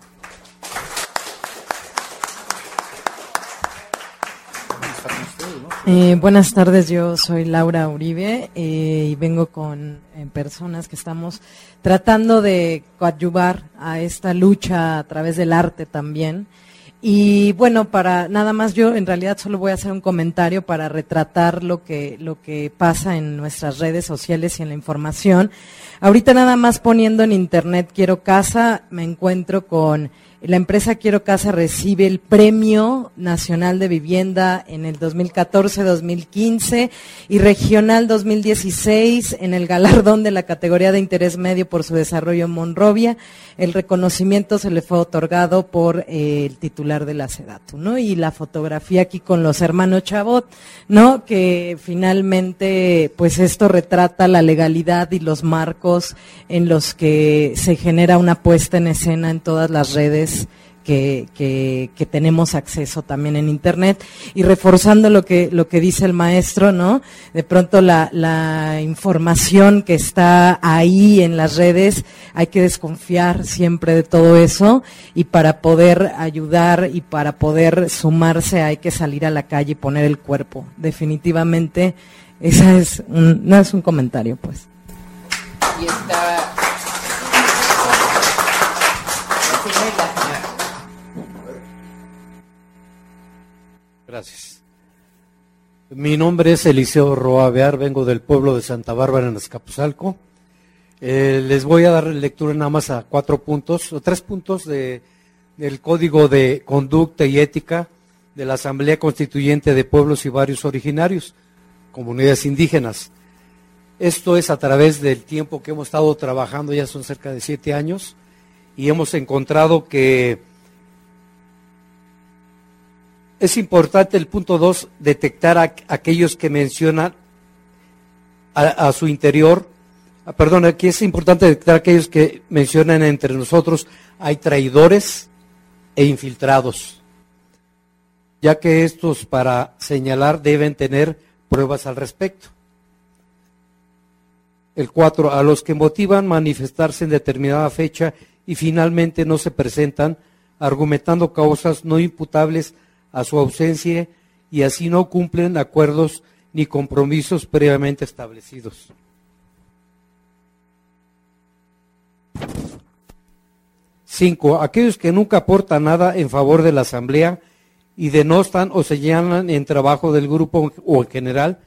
I: Buenas tardes, yo soy Laura Uribe y vengo con personas que estamos tratando de coadyuvar a esta lucha a través del arte también. Y bueno, para nada más, yo en realidad solo voy a hacer un comentario para retratar lo que pasa en nuestras redes sociales y en la información. Ahorita nada más poniendo en internet Quiero Casa, me encuentro con La empresa Quiero Casa recibe el Premio Nacional de Vivienda en el 2014-2015 y regional 2016 en el galardón de la categoría de interés medio por su desarrollo en Monrovia. El reconocimiento se le fue otorgado por el titular de la SEDATU, ¿no? Y la fotografía aquí con los hermanos Chabot, ¿no? Que finalmente, pues esto retrata la legalidad y los marcos en los que se genera una puesta en escena en todas las redes que tenemos acceso también en internet, y reforzando lo que dice el maestro, ¿no? De pronto la información que está ahí en las redes, hay que desconfiar siempre de todo eso, y para poder ayudar y para poder sumarse hay que salir a la calle y poner el cuerpo. Definitivamente, esa es no es un comentario, pues.
B: Y está...
J: Gracias. Mi nombre es Eliseo Roa Bear, vengo del pueblo de Santa Bárbara en Azcapotzalco. Les voy a dar lectura nada más a 4 puntos, o 3 puntos del Código de Conducta y Ética de la Asamblea Constituyente de Pueblos y Barrios Originarios, comunidades indígenas. Esto es a través del tiempo que hemos estado trabajando, ya son cerca de 7 años, y hemos encontrado que es importante el punto 2, detectar a aquellos que mencionan a su interior, aquí es importante detectar a aquellos que mencionan entre nosotros, hay traidores e infiltrados, ya que estos para señalar deben tener pruebas al respecto. El 4, a los que motivan manifestarse en determinada fecha y finalmente no se presentan, argumentando causas no imputables a su ausencia y así no cumplen acuerdos ni compromisos previamente establecidos. 5, aquellos que nunca aportan nada en favor de la asamblea y denostan o señalan en trabajo del grupo o en general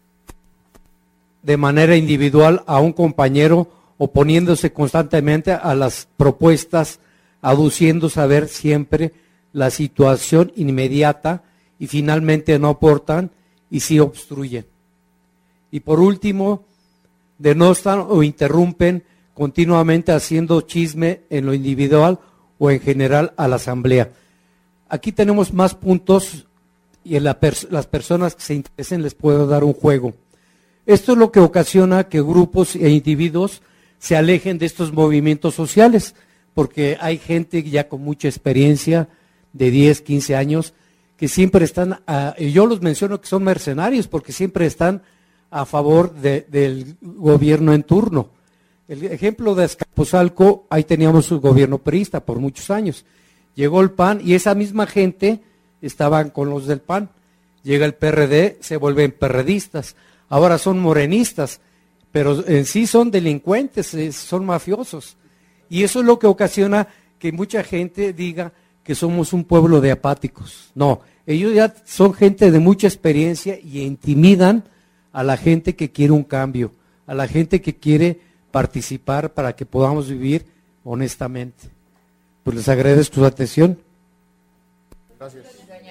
J: de manera individual a un compañero, oponiéndose constantemente a las propuestas, aduciendo saber siempre la situación inmediata y finalmente no aportan y sí obstruyen. Y por último, denostan o interrumpen continuamente haciendo chisme en lo individual o en general a la asamblea. Aquí tenemos más puntos y las personas que se interesen les puedo dar un juego. Esto es lo que ocasiona que grupos e individuos se alejen de estos movimientos sociales, porque hay gente ya con mucha experiencia, de 10, 15 años, que siempre están, y yo los menciono que son mercenarios, porque siempre están a favor del gobierno en turno. El ejemplo de Azcapotzalco, ahí teníamos un gobierno priista por muchos años. Llegó el PAN y esa misma gente estaban con los del PAN. Llega el PRD, se vuelven perredistas. Ahora son morenistas, pero en sí son delincuentes, son mafiosos. Y eso es lo que ocasiona que mucha gente diga que somos un pueblo de apáticos. No, ellos ya son gente de mucha experiencia y intimidan a la gente que quiere un cambio, a la gente que quiere participar para que podamos vivir honestamente. Pues les agradezco su atención.
G: Gracias.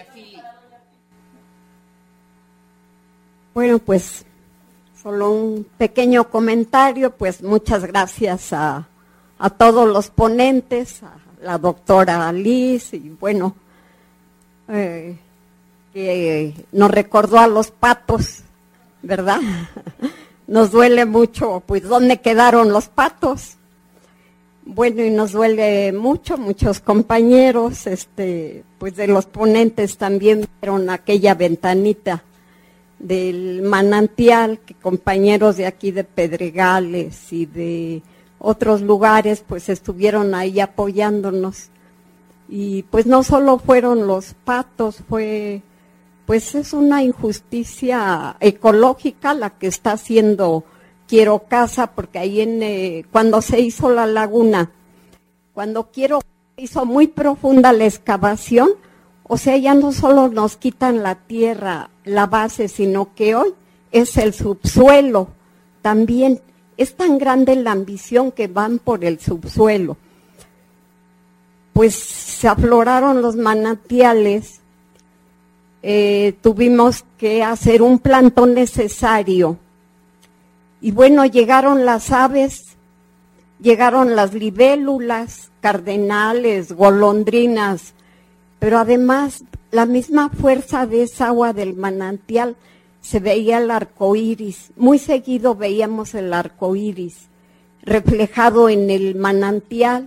K: Bueno, pues solo un pequeño comentario, pues muchas gracias a todos los ponentes, a la doctora Liz, y bueno, que nos recordó a los patos, ¿verdad? Nos duele mucho, pues, ¿dónde quedaron los patos? Bueno, y nos duele mucho, muchos compañeros, pues de los ponentes también vieron aquella ventanita del manantial, que compañeros de aquí de Pedregales y de otros lugares pues estuvieron ahí apoyándonos, y pues no solo fueron los patos, pues es una injusticia ecológica la que está haciendo Quiero Casa, porque ahí cuando se hizo la laguna, cuando hizo muy profunda la excavación, o sea, ya no solo nos quitan la tierra, la base, sino que hoy es el subsuelo también. Es tan grande la ambición que van por el subsuelo. pues se afloraron los manantiales, tuvimos que hacer un plantón necesario. Y bueno, llegaron las aves, llegaron las libélulas, cardenales, golondrinas, pero además la misma fuerza de esa agua del manantial, se veía el arco iris. Muy seguido veíamos el arco iris reflejado en el manantial,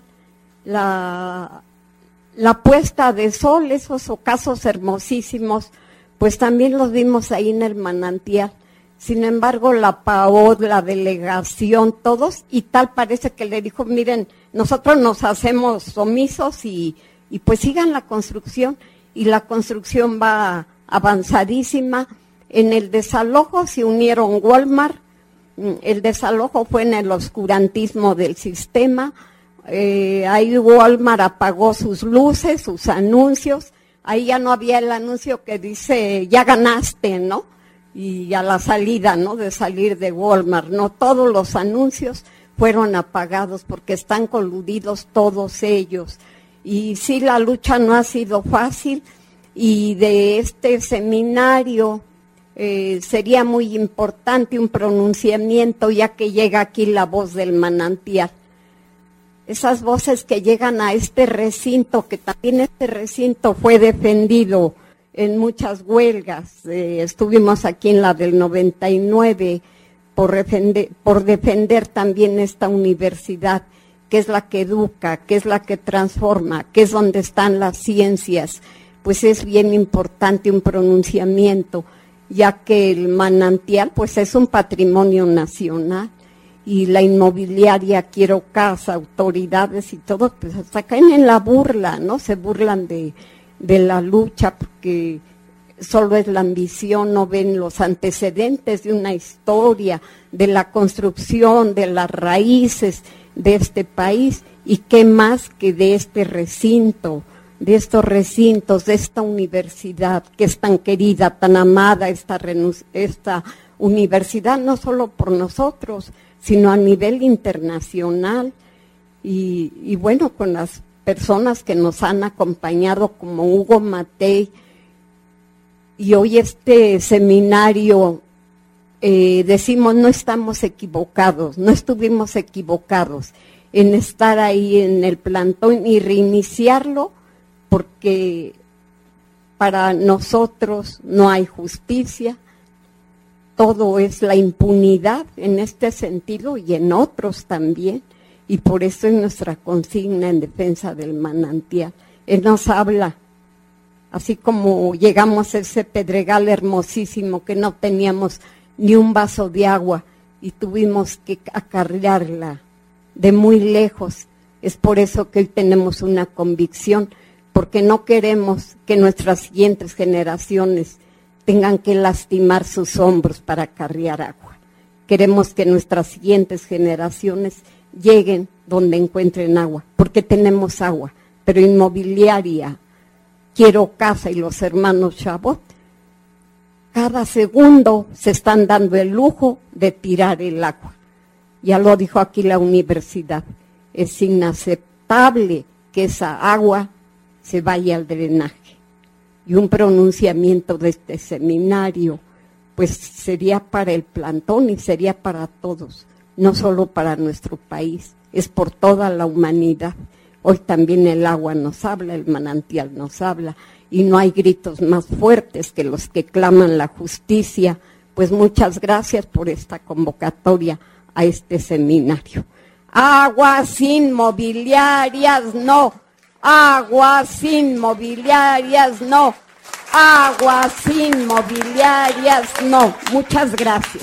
K: la puesta de sol, esos ocasos hermosísimos, pues también los vimos ahí en el manantial. Sin embargo, la PAOD, la delegación, todos, y tal parece que le dijo, miren, nosotros nos hacemos omisos y pues sigan la construcción, y la construcción va avanzadísima. En el desalojo se unieron Walmart, el desalojo fue en el oscurantismo del sistema, ahí Walmart apagó sus luces, sus anuncios, ahí ya no había el anuncio que dice, ya ganaste, ¿no? Y a la salida, ¿no? De salir de Walmart, ¿no? Todos los anuncios fueron apagados porque están coludidos todos ellos. Y sí, la lucha no ha sido fácil, y de este seminario sería muy importante un pronunciamiento, ya que llega aquí la voz del manantial. Esas voces que llegan a este recinto, que también este recinto fue defendido en muchas huelgas, estuvimos aquí en la del 99 por defender también esta universidad, que es la que educa, que es la que transforma, que es donde están las ciencias. Pues es bien importante un pronunciamiento, ya que el manantial pues es un patrimonio nacional, y la inmobiliaria Quiero Casa, autoridades y todo, pues hasta caen en la burla, ¿no? Se burlan de la lucha porque solo es la ambición, no ven los antecedentes de una historia, de la construcción, de las raíces de este país, y qué más que de este recinto, de estos recintos, de esta universidad que es tan querida, tan amada, esta universidad, no solo por nosotros, sino a nivel internacional, y bueno, con las personas que nos han acompañado como Hugo Matei, y hoy este seminario, decimos, no estamos equivocados, no estuvimos equivocados en estar ahí en el plantón y reiniciarlo, porque para nosotros no hay justicia, todo es la impunidad en este sentido y en otros también, y por eso es nuestra consigna en defensa del manantial. Él nos habla, así como llegamos a ese pedregal hermosísimo que no teníamos ni un vaso de agua y tuvimos que acarrearla de muy lejos. Es por eso que hoy tenemos una convicción, porque no queremos que nuestras siguientes generaciones tengan que lastimar sus hombros para acarrear agua. Queremos que nuestras siguientes generaciones lleguen donde encuentren agua, porque tenemos agua, pero inmobiliaria, Quiero Casa y los hermanos Chabot, cada segundo se están dando el lujo de tirar el agua. Ya lo dijo aquí la universidad, es inaceptable que esa agua se vaya al drenaje. Y un pronunciamiento de este seminario, pues sería para el plantón y sería para todos, no solo para nuestro país, es por toda la humanidad. Hoy también el agua nos habla, el manantial nos habla, y no hay gritos más fuertes que los que claman la justicia. Pues muchas gracias por esta convocatoria a este seminario. Aguas inmobiliarias, no. Aguas inmobiliarias, no. Aguas inmobiliarias, no. Muchas gracias.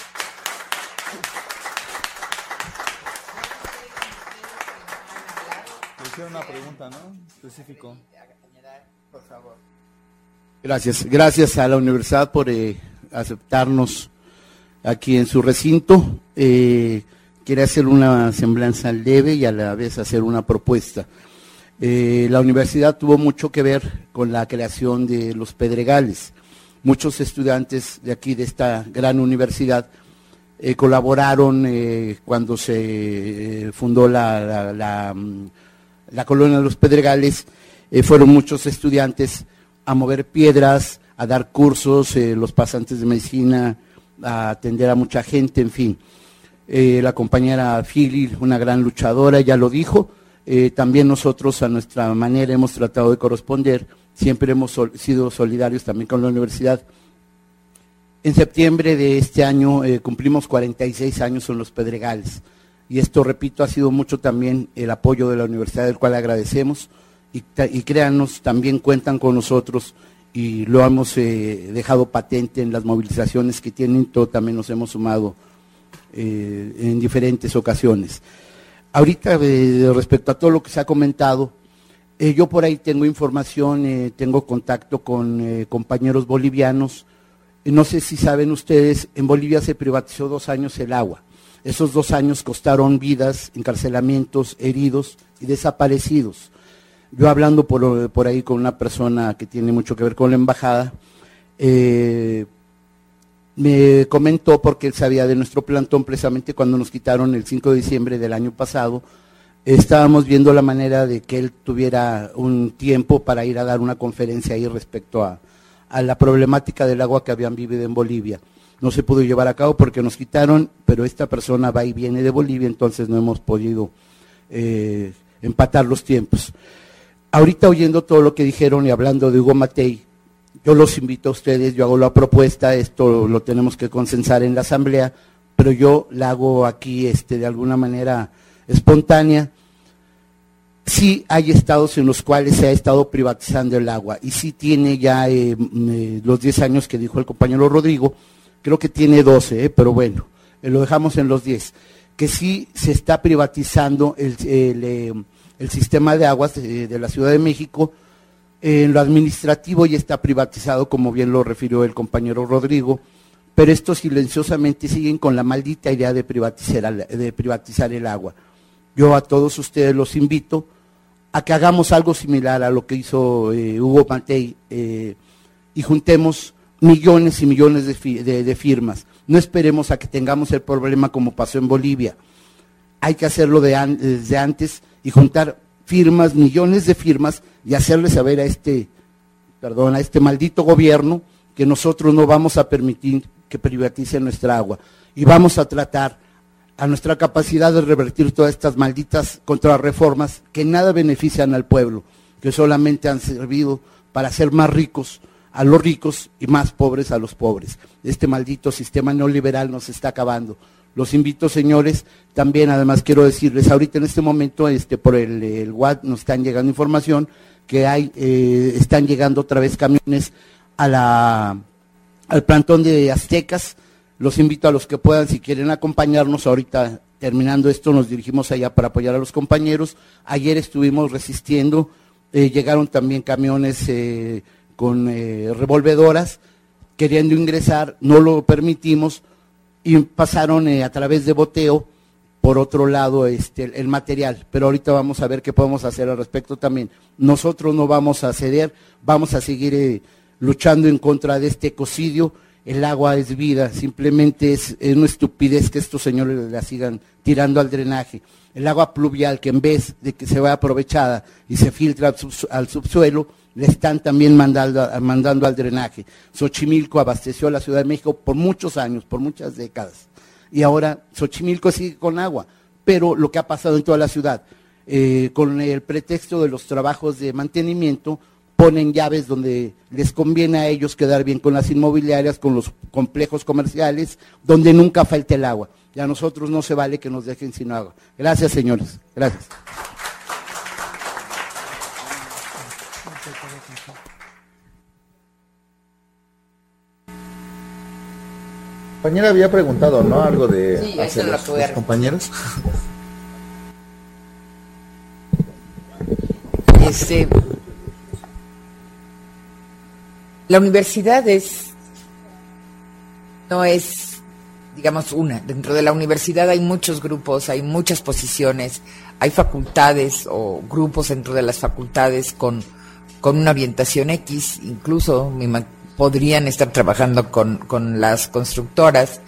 G: Una pregunta, ¿no? Específico. Por favor.
L: Gracias a la universidad por aceptarnos aquí en su recinto. Quiere hacer una semblanza leve y a la vez hacer una propuesta. La universidad tuvo mucho que ver con la creación de los pedregales. Muchos estudiantes de aquí, de esta gran universidad, colaboraron cuando se fundó la colonia de los Pedregales, fueron muchos estudiantes a mover piedras, a dar cursos, los pasantes de medicina, a atender a mucha gente, en fin. La compañera Fili, una gran luchadora, ya lo dijo. También nosotros a nuestra manera hemos tratado de corresponder, siempre hemos sido solidarios también con la universidad. En septiembre de este año cumplimos 46 años en los Pedregales, y esto, repito, ha sido mucho también el apoyo de la universidad, del cual agradecemos, y créanos, también cuentan con nosotros, y lo hemos dejado patente en las movilizaciones que tienen, todo también nos hemos sumado en diferentes ocasiones. Ahorita, respecto a todo lo que se ha comentado, yo por ahí tengo información, tengo contacto con compañeros bolivianos. No sé si saben ustedes, en Bolivia se privatizó 2 años el agua. Esos 2 años costaron vidas, encarcelamientos, heridos y desaparecidos. Yo hablando por ahí con una persona que tiene mucho que ver con la embajada, me comentó, porque él sabía de nuestro plantón precisamente cuando nos quitaron el 5 de diciembre del año pasado, estábamos viendo la manera de que él tuviera un tiempo para ir a dar una conferencia ahí respecto a la problemática del agua que habían vivido en Bolivia. No se pudo llevar a cabo porque nos quitaron, pero esta persona va y viene de Bolivia, entonces no hemos podido empatar los tiempos. Ahorita, oyendo todo lo que dijeron y hablando de Hugo Matei, yo los invito a ustedes, yo hago la propuesta, esto lo tenemos que consensar en la asamblea, pero yo la hago aquí de alguna manera espontánea. Sí hay estados en los cuales se ha estado privatizando el agua, y sí tiene ya los 10 años que dijo el compañero Rodrigo, creo que tiene 12, pero bueno, lo dejamos en los 10, que sí se está privatizando el sistema de aguas de la Ciudad de México. En lo administrativo ya está privatizado, como bien lo refirió el compañero Rodrigo, pero estos silenciosamente siguen con la maldita idea de privatizar el agua. Yo a todos ustedes los invito a que hagamos algo similar a lo que hizo Hugo Matei y juntemos millones y millones de firmas. No esperemos a que tengamos el problema como pasó en Bolivia. Hay que hacerlo desde antes y juntar firmas, millones de firmas, y hacerle saber a este maldito gobierno que nosotros no vamos a permitir que privatice nuestra agua, y vamos a tratar a nuestra capacidad de revertir todas estas malditas contrarreformas que nada benefician al pueblo, que solamente han servido para hacer más ricos a los ricos y más pobres a los pobres. Este maldito sistema neoliberal nos está acabando. Los invito, señores, también además quiero decirles, ahorita en este momento por el WhatsApp nos están llegando información que están llegando otra vez camiones al plantón de Aztecas. Los invito a los que puedan, si quieren acompañarnos, ahorita terminando esto nos dirigimos allá para apoyar a los compañeros. Ayer estuvimos resistiendo, llegaron también camiones con revolvedoras queriendo ingresar, no lo permitimos, y pasaron a través de boteo por otro lado el material, pero ahorita vamos a ver qué podemos hacer al respecto también. Nosotros no vamos a ceder, vamos a seguir luchando en contra de este ecocidio. El agua es vida, simplemente es una estupidez que estos señores la sigan tirando al drenaje. El agua pluvial, que en vez de que se vaya aprovechada y se filtra al subsuelo, le están también mandando al drenaje. Xochimilco abasteció a la Ciudad de México por muchos años, por muchas décadas, y ahora Xochimilco sigue con agua, pero lo que ha pasado en toda la ciudad, con el pretexto de los trabajos de mantenimiento, ponen llaves donde les conviene a ellos quedar bien con las inmobiliarias, con los complejos comerciales, donde nunca falta el agua. Y a nosotros no se vale que nos dejen sin agua. Gracias, señores. Gracias.
G: La compañera había preguntado, ¿no? Algo de
B: sí,
G: hacia los compañeros.
B: La universidad no es, digamos, una. Dentro de la universidad hay muchos grupos, hay muchas posiciones, hay facultades o grupos dentro de las facultades con una orientación X, incluso podrían estar trabajando con las constructoras.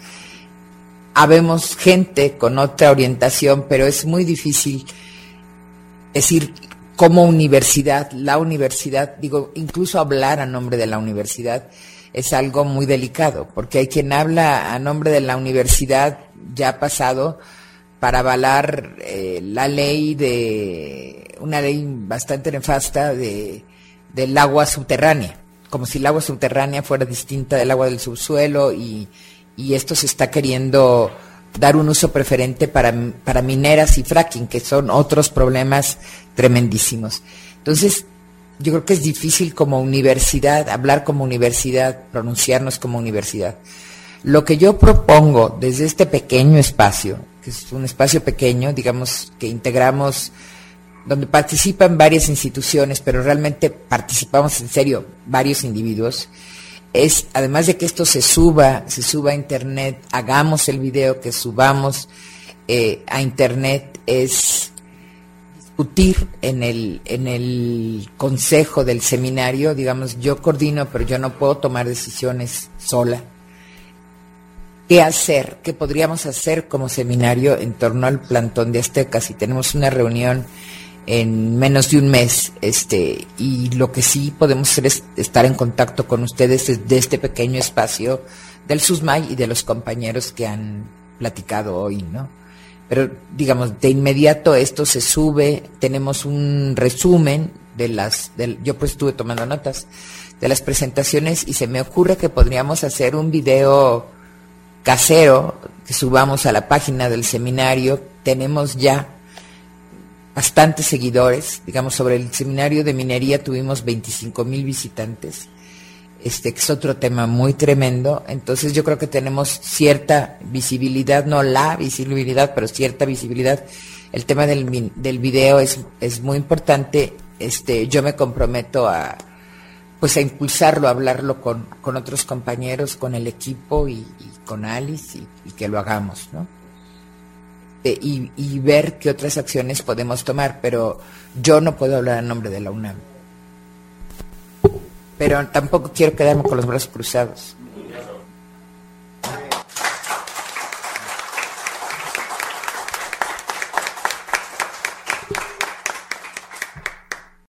B: Habemos gente con otra orientación, pero es muy difícil decir como universidad, la universidad, digo, incluso hablar a nombre de la universidad es algo muy delicado, porque hay quien habla a nombre de la universidad ya pasado para avalar la ley una ley bastante nefasta del agua subterránea, como si el agua subterránea fuera distinta del agua del subsuelo y esto se está queriendo dar un uso preferente para mineras y fracking, que son otros problemas tremendísimos. Entonces, yo creo que es difícil como universidad, hablar como universidad, pronunciarnos como universidad. Lo que yo propongo desde este pequeño espacio, que es un espacio pequeño, digamos, que integramos, donde participan varias instituciones, pero realmente participamos en serio varios individuos, es, además de que esto se suba a internet, hagamos el video, que subamos a internet, es discutir en el consejo del seminario, digamos, yo coordino, pero yo no puedo tomar decisiones sola. ¿Qué hacer? ¿Qué podríamos hacer como seminario en torno al plantón de Aztecas? Y tenemos una reunión en menos de un mes, y lo que sí podemos hacer es estar en contacto con ustedes desde este pequeño espacio del SUSMAY y de los compañeros que han platicado hoy, ¿no? Pero, digamos, de inmediato esto se sube, tenemos un resumen yo pues estuve tomando notas de las presentaciones y se me ocurre que podríamos hacer un video casero que subamos a la página del seminario. Tenemos ya bastantes seguidores, digamos, sobre el seminario de minería tuvimos 25,000 visitantes, que es otro tema muy tremendo. Entonces yo creo que tenemos cierta visibilidad, no la visibilidad, pero cierta visibilidad. El tema del video es muy importante. Yo me comprometo a impulsarlo, a hablarlo con otros compañeros, con el equipo y con Alice y que lo hagamos, ¿no? Y ver qué otras acciones podemos tomar, pero yo no puedo hablar a nombre de la UNAM. Pero tampoco quiero quedarme con los brazos cruzados.